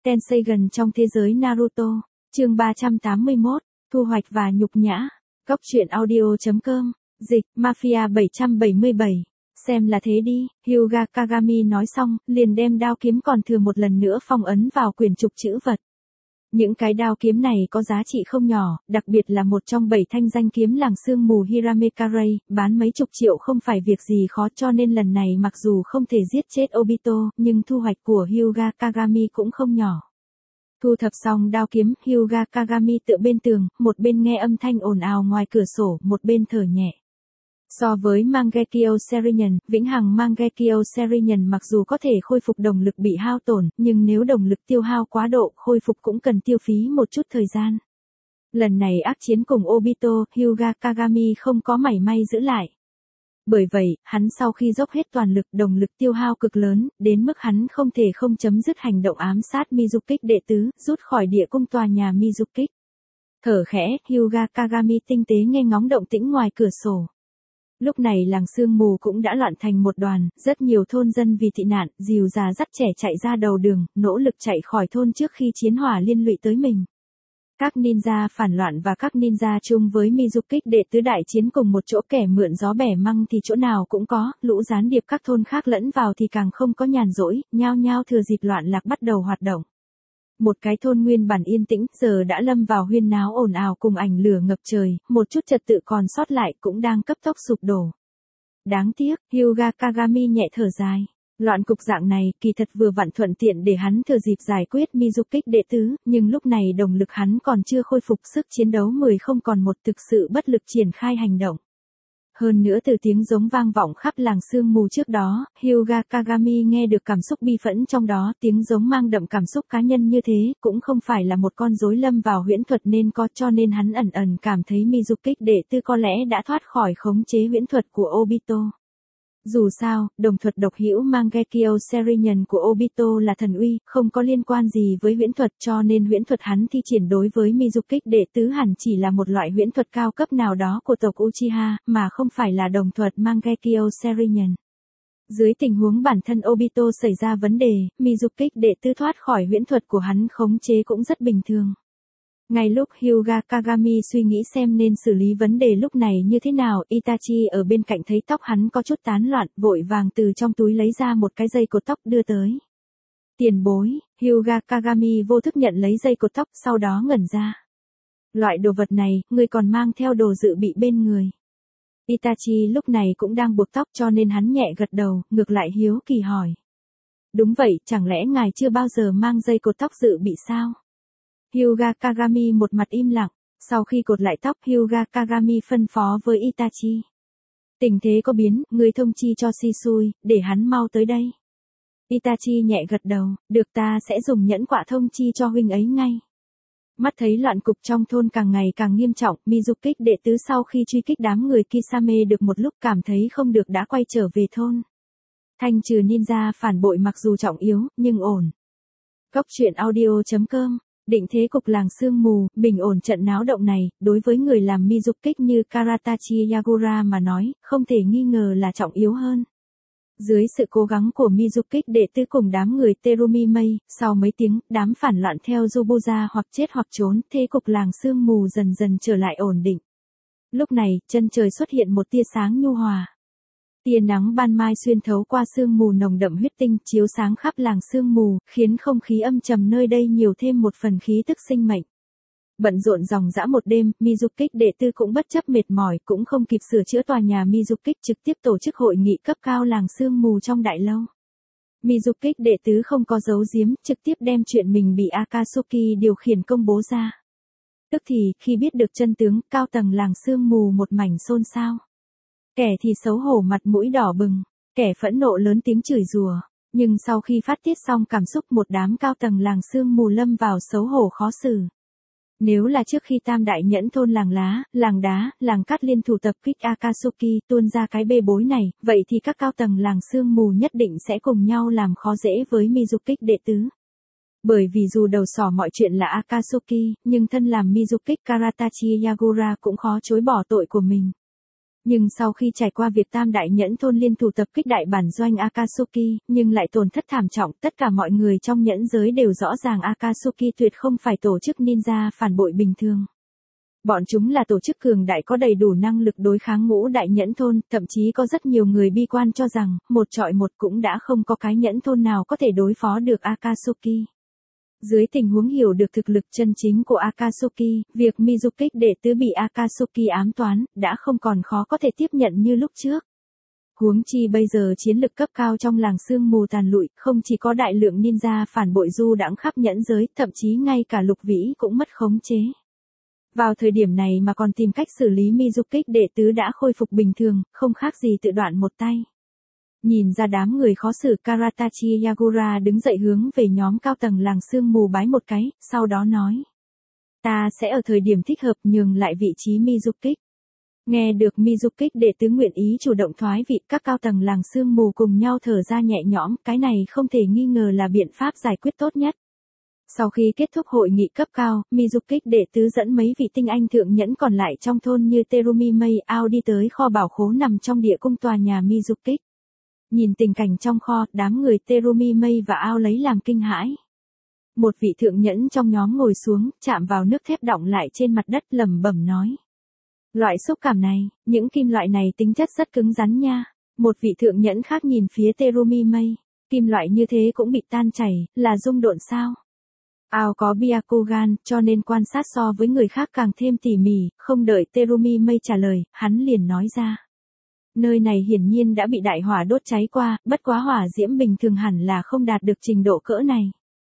Tenseigan trong thế giới Naruto, chương 381, thu hoạch và nhục nhã. Góc truyện audio.com, dịch, Mafia 777. Xem là thế đi, Hyuga Kagami nói xong, liền đem đao kiếm còn thừa một lần nữa phong ấn vào quyển trục chữ vật. Những cái đao kiếm này có giá trị không nhỏ, đặc biệt là một trong 7 thanh danh kiếm làng sương mù Hiramekarai, bán mấy chục triệu không phải việc gì khó, cho nên lần này mặc dù không thể giết chết Obito, nhưng thu hoạch của Hyuga Kagami cũng không nhỏ. Thu thập xong đao kiếm, Hyuga Kagami tựa bên tường, một bên nghe âm thanh ồn ào ngoài cửa sổ, một bên thở nhẹ. So với Mangekyo Sharingan, vĩnh hằng Mangekyo Sharingan mặc dù có thể khôi phục động lực bị hao tổn, nhưng nếu động lực tiêu hao quá độ, khôi phục cũng cần tiêu phí một chút thời gian. Lần này ác chiến cùng Obito, Hyuga Kagami không có mảy may giữ lại. Bởi vậy, hắn sau khi dốc hết toàn lực, động lực tiêu hao cực lớn, đến mức hắn không thể không chấm dứt hành động ám sát Mizukik đệ tứ, rút khỏi địa cung tòa nhà Mizukik. Thở khẽ, Hyuga Kagami tinh tế nghe ngóng động tĩnh ngoài cửa sổ. Lúc này làng sương mù cũng đã loạn thành một đoàn, rất nhiều thôn dân vì tị nạn, dìu già dắt trẻ chạy ra đầu đường, nỗ lực chạy khỏi thôn trước khi chiến hỏa liên lụy tới mình. Các ninja phản loạn và các ninja chung với Mizukik đệ tứ đại chiến cùng một chỗ, kẻ mượn gió bẻ măng thì chỗ nào cũng có, lũ gián điệp các thôn khác lẫn vào thì càng không có nhàn rỗi, nhao nhao thừa dịp loạn lạc bắt đầu hoạt động. Một cái thôn nguyên bản yên tĩnh, giờ đã lâm vào huyên náo ồn ào cùng ảnh lửa ngập trời, một chút trật tự còn sót lại cũng đang cấp tốc sụp đổ. Đáng tiếc, Hyuga Kagami nhẹ thở dài. Loạn cục dạng này, kỳ thật vừa vặn thuận tiện để hắn thừa dịp giải quyết Mizukik đệ tứ, nhưng lúc này động lực hắn còn chưa khôi phục, sức chiến đấu 10 không còn một, thực sự bất lực triển khai hành động. Hơn nữa từ tiếng giống vang vọng khắp làng sương mù trước đó, Hyuga Kagami nghe được cảm xúc bi phẫn trong đó, tiếng giống mang đậm cảm xúc cá nhân như thế, cũng không phải là một con rối lâm vào huyễn thuật nên có, cho nên hắn ẩn ẩn cảm thấy Mizukik đệ tư có lẽ đã thoát khỏi khống chế huyễn thuật của Obito. Dù sao, đồng thuật độc hữu Mangekyo Sharingan của Obito là thần uy, không có liên quan gì với huyễn thuật, cho nên huyễn thuật hắn thi triển đối với Mizukik đệ tứ hẳn chỉ là một loại huyễn thuật cao cấp nào đó của tộc Uchiha, mà không phải là đồng thuật Mangekyo Sharingan. Dưới tình huống bản thân Obito xảy ra vấn đề, Mizukik đệ tứ thoát khỏi huyễn thuật của hắn khống chế cũng rất bình thường. Ngay lúc Hyuga Kagami suy nghĩ xem nên xử lý vấn đề lúc này như thế nào, Itachi ở bên cạnh thấy tóc hắn có chút tán loạn, vội vàng từ trong túi lấy ra một cái dây cột tóc đưa tới. Tiền bối, Hyuga Kagami vô thức nhận lấy dây cột tóc, sau đó ngẩn ra. Loại đồ vật này, ngươi còn mang theo đồ dự bị bên người. Itachi lúc này cũng đang buộc tóc cho nên hắn nhẹ gật đầu, ngược lại hiếu kỳ hỏi. Đúng vậy, chẳng lẽ ngài chưa bao giờ mang dây cột tóc dự bị sao? Hyuga Kagami một mặt im lặng, sau khi cột lại tóc Hyuga Kagami phân phó với Itachi. Tình thế có biến, người thông chi cho Shisui, để hắn mau tới đây. Itachi nhẹ gật đầu, được, ta sẽ dùng nhẫn quạ thông chi cho huynh ấy ngay. Mắt thấy loạn cục trong thôn càng ngày càng nghiêm trọng, Mizukik đệ tứ sau khi truy kích đám người Kisame được một lúc cảm thấy không được đã quay trở về thôn. Thanh trừ ninja phản bội mặc dù trọng yếu, nhưng ổn. Góc truyện audio.com, định thế cục làng sương mù, bình ổn trận náo động này, đối với người làm Mizukik như Karatachi Yagura mà nói, không thể nghi ngờ là trọng yếu hơn. Dưới sự cố gắng của Mizukik đệ tứ cùng đám người Terumi Mei, sau mấy tiếng, đám phản loạn theo Yubuza hoặc chết hoặc trốn, thế cục làng sương mù dần dần trở lại ổn định. Lúc này, chân trời xuất hiện một tia sáng nhu hòa. Tia nắng ban mai xuyên thấu qua sương mù nồng đậm huyết tinh, chiếu sáng khắp làng sương mù, khiến không khí âm trầm nơi đây nhiều thêm một phần khí tức sinh mệnh. Bận rộn dòng dã một đêm, Mizukik đệ tư cũng bất chấp mệt mỏi, cũng không kịp sửa chữa tòa nhà Mizukik, trực tiếp tổ chức hội nghị cấp cao làng sương mù trong đại lâu. Mizukik đệ tứ không có giấu giếm, trực tiếp đem chuyện mình bị Akatsuki điều khiển công bố ra. Tức thì, khi biết được chân tướng, cao tầng làng sương mù một mảnh xôn xao. Kẻ thì xấu hổ mặt mũi đỏ bừng, kẻ phẫn nộ lớn tiếng chửi rủa, nhưng sau khi phát tiết xong cảm xúc một đám cao tầng làng sương mù lâm vào xấu hổ khó xử. Nếu là trước khi tam đại nhẫn thôn làng lá, làng đá, làng cát liên thủ tập kích Akatsuki tuôn ra cái bê bối này, vậy thì các cao tầng làng sương mù nhất định sẽ cùng nhau làm khó dễ với Mizukik đệ tứ. Bởi vì dù đầu sỏ mọi chuyện là Akatsuki, nhưng thân làm Mizukik Karatachi Yagura cũng khó chối bỏ tội của mình. Nhưng sau khi trải qua việc tam đại nhẫn thôn liên thủ tập kích đại bản doanh Akatsuki, nhưng lại tổn thất thảm trọng, tất cả mọi người trong nhẫn giới đều rõ ràng Akatsuki tuyệt không phải tổ chức ninja phản bội bình thường. Bọn chúng là tổ chức cường đại có đầy đủ năng lực đối kháng ngũ đại nhẫn thôn, thậm chí có rất nhiều người bi quan cho rằng, một trọi một cũng đã không có cái nhẫn thôn nào có thể đối phó được Akatsuki. Dưới tình huống hiểu được thực lực chân chính của Akatsuki, việc Mizukích đệ tứ bị Akatsuki ám toán, đã không còn khó có thể tiếp nhận như lúc trước. Huống chi bây giờ chiến lực cấp cao trong làng sương mù tàn lụi, không chỉ có đại lượng ninja phản bội du đãng khắp nhẫn giới, thậm chí ngay cả Lục Vĩ cũng mất khống chế. Vào thời điểm này mà còn tìm cách xử lý Mizukích đệ tứ đã khôi phục bình thường, không khác gì tự đoạn một tay. Nhìn ra đám người khó xử, Karatachi Yagura đứng dậy hướng về nhóm cao tầng làng sương mù bái một cái, sau đó nói. Ta sẽ ở thời điểm thích hợp nhường lại vị trí Mizukích. Nghe được Mizukích đệ tứ nguyện ý chủ động thoái vị, các cao tầng làng sương mù cùng nhau thở ra nhẹ nhõm, cái này không thể nghi ngờ là biện pháp giải quyết tốt nhất. Sau khi kết thúc hội nghị cấp cao, Mizukích đệ tứ dẫn mấy vị tinh anh thượng nhẫn còn lại trong thôn như Terumi Mei Ao đi tới kho bảo khố nằm trong địa cung tòa nhà Mizukích. Nhìn tình cảnh trong kho, đám người Terumi Mei và Ao lấy làm kinh hãi. Một vị thượng nhẫn trong nhóm ngồi xuống, chạm vào nước thép đọng lại trên mặt đất lẩm bẩm nói. Loại xúc cảm này, những kim loại này tính chất rất cứng rắn nha. Một vị thượng nhẫn khác nhìn phía Terumi Mei. Kim loại như thế cũng bị tan chảy, là rung độn sao? Ao có Byakugan, cho nên quan sát so với người khác càng thêm tỉ mỉ, không đợi Terumi Mei trả lời, hắn liền nói ra. Nơi này hiển nhiên đã bị đại hỏa đốt cháy qua, bất quá hỏa diễm bình thường hẳn là không đạt được trình độ cỡ này.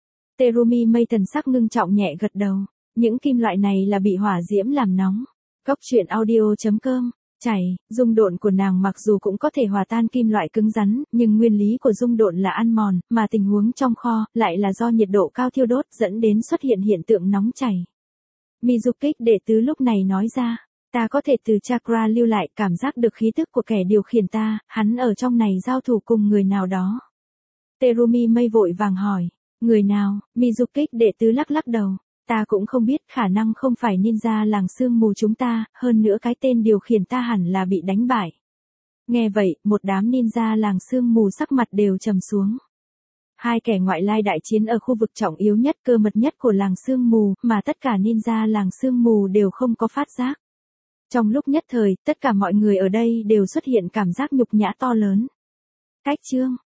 Terumi Mei thần sắc ngưng trọng nhẹ gật đầu. Những kim loại này là bị hỏa diễm làm nóng. Góc truyện audio.com. Chảy, rung độn của nàng mặc dù cũng có thể hòa tan kim loại cứng rắn, nhưng nguyên lý của rung độn là ăn mòn, mà tình huống trong kho lại là do nhiệt độ cao thiêu đốt dẫn đến xuất hiện hiện tượng nóng chảy. Mizukích đệ tứ lúc này nói ra. Ta có thể từ chakra lưu lại cảm giác được khí tức của kẻ điều khiển ta, hắn ở trong này giao thủ cùng người nào đó. Terumi Mei vội vàng hỏi, người nào? Mizukích đệ tứ lắc lắc đầu. Ta cũng không biết, khả năng không phải ninja làng sương mù chúng ta, hơn nữa cái tên điều khiển ta hẳn là bị đánh bại. Nghe vậy, một đám ninja làng sương mù sắc mặt đều trầm xuống. Hai kẻ ngoại lai đại chiến ở khu vực trọng yếu nhất cơ mật nhất của làng sương mù, mà tất cả ninja làng sương mù đều không có phát giác. Trong lúc nhất thời, tất cả mọi người ở đây đều xuất hiện cảm giác nhục nhã to lớn. Cách chương